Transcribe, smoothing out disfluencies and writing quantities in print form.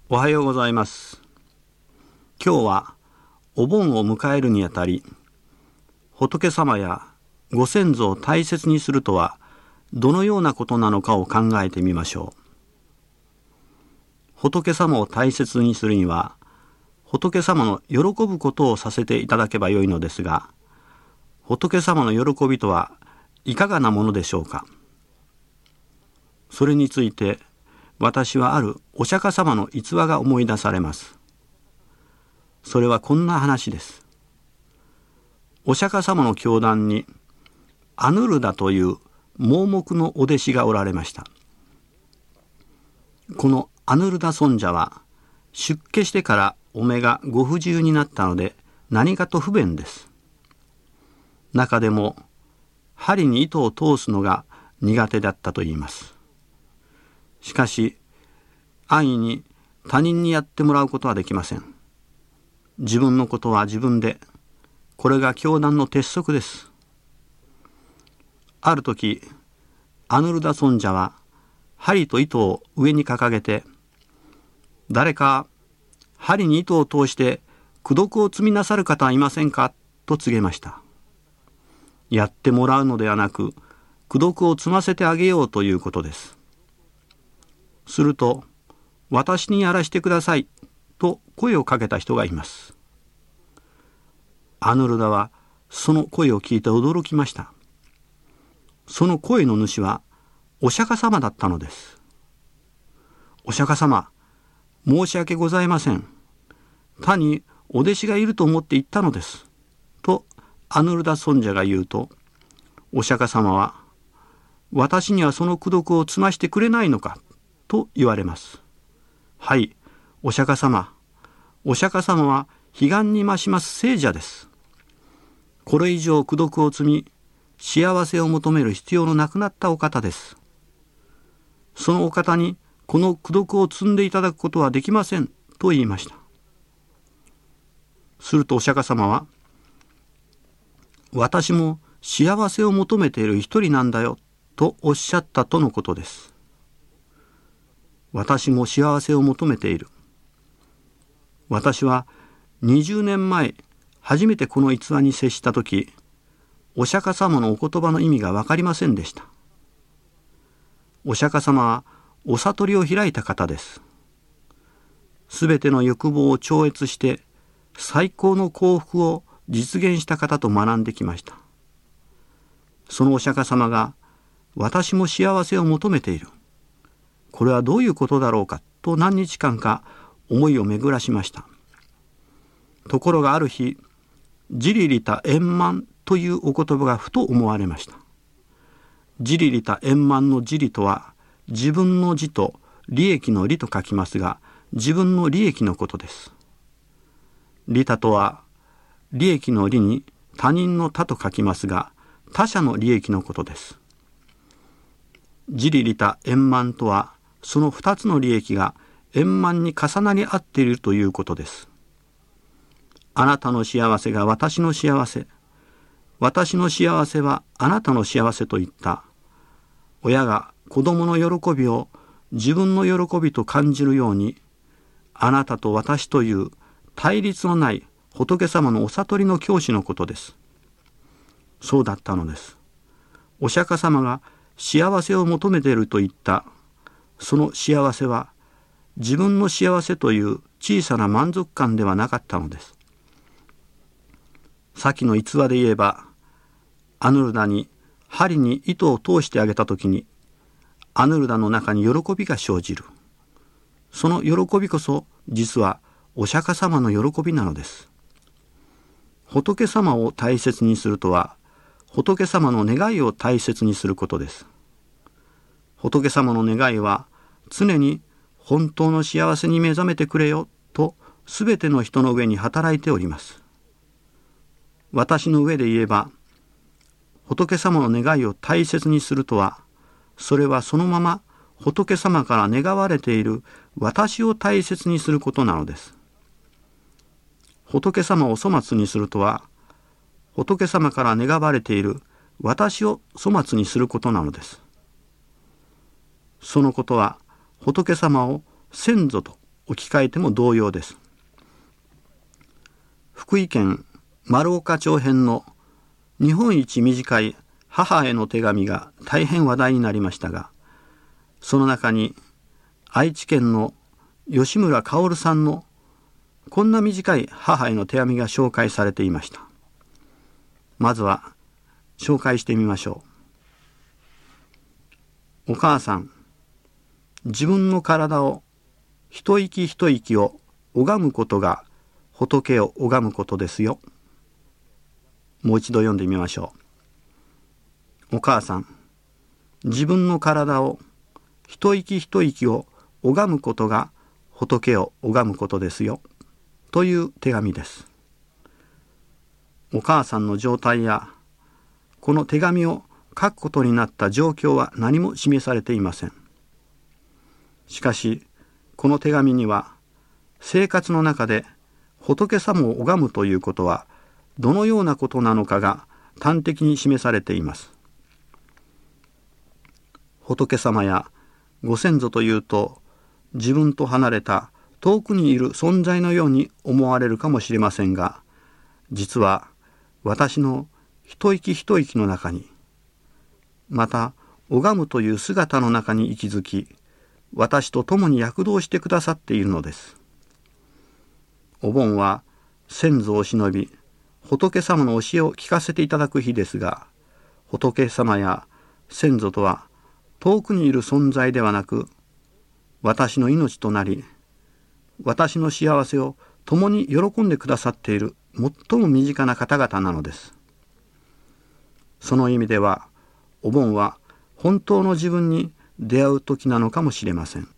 おはようございます。今日はお盆を迎えるにあたり、仏様やご先祖を大切にするとはどのようなことなのかを考えてみましょう。仏様を大切にするには、仏様の喜ぶことをさせていただけばよいのですが、仏様の喜びとはいかがなものでしょうか。それについて私はあるお釈迦様の逸話が思い出されます。それはこんな話です。お釈迦様の教壇にアヌルダという盲目のお弟子がおられました。このアヌルダ尊者は出家してからお目がご不自由になったので何かと不便です。中でも針に糸を通すのが苦手だったといいます。しかし安易に他人にやってもらうことはできません。自分のことは自分で、これが教団の鉄則です。ある時アヌルダ尊者は針と糸を上に掲げて、誰か針に糸を通して功徳を積みなさる方はいませんかと告げました。やってもらうのではなく、功徳を積ませてあげようということです。すると、私にやらしてくださいと声をかけた人がいます。アヌルダはその声を聞いて驚きました。その声の主はお釈迦様だったのです。お釈迦様、申し訳ございません。他にお弟子がいると思って言ったのです。とアヌルダ尊者が言うと、お釈迦様は、私にはその功徳を積ましてくれないのかと言われます。はい、お釈迦様。お釈迦様は彼岸に増します聖者です。これ以上功徳を積み、幸せを求める必要のなくなったお方です。そのお方にこの功徳を積んでいただくことはできませんと言いました。するとお釈迦様は、私も幸せを求めている一人なんだよとおっしゃったとのことです。私も幸せを求めている。私は20年前初めてこの逸話に接したとき、お釈迦様のお言葉の意味が分かりませんでした。お釈迦様はお悟りを開いた方です。すべての欲望を超越して最高の幸福を実現した方と学んできました。そのお釈迦様が、私も幸せを求めている。これはどういうことだろうかと何日間か思いを巡らしました。ところがある日、ジリリタ円満というお言葉がふと思われました。ジリリタ円満のジリとは、自分の自と利益の利と書きますが、自分の利益のことです。利他とは、利益の利に他人の他と書きますが、他者の利益のことです。ジリリタ円満とは、その2つの利益が円満に重なり合っているということです。あなたの幸せが私の幸せ、私の幸せはあなたの幸せといった、親が子供の喜びを自分の喜びと感じるように、あなたと私という対立のない仏様のお悟りの教師のことです。そうだったのです。お釈迦様が幸せを求めていると言ったその幸せは、自分の幸せという小さな満足感ではなかったのです。先の逸話で言えば、アヌルダに針に糸を通してあげたときに、アヌルダの中に喜びが生じる。その喜びこそ実はお釈迦様の喜びなのです。仏様を大切にするとは、仏様の願いを大切にすることです。仏様の願いは常に本当の幸せに目覚めてくれよとすべての人の上に働いております。私の上で言えば、仏様の願いを大切にするとは、それはそのまま仏様から願われている私を大切にすることなのです。仏様を粗末にするとは、仏様から願われている私を粗末にすることなのです。そのことは仏様を先祖と置き換えても同様です。福井県丸岡町編の日本一短い母への手紙が大変話題になりましたが、その中に愛知県の吉村薫さんのこんな短い母への手紙が紹介されていました。まずは紹介してみましょう。お母さん、自分の体を一息一息を拝むことが仏を拝むことですよ。もう一度読んでみましょう。お母さん、自分の体を一息一息を拝むことが仏を拝むことですよ。という手紙です。お母さんの状態やこの手紙を書くことになった状況は何も示されていません。しかしこの手紙には生活の中で仏様を拝むということはどのようなことなのかが端的に示されています。仏様やご先祖というと自分と離れた遠くにいる存在のように思われるかもしれませんが、実は私の一息一息の中に、また拝むという姿の中に息づき、私と共に躍動してくださっているのです。お盆は先祖を忍び、仏様の教えを聞かせていただく日ですが、仏様や先祖とは遠くにいる存在ではなく、私の命となり、私の幸せを共に喜んでくださっている最も身近な方々なのです。その意味では、お盆は本当の自分に出会う時なのかもしれません。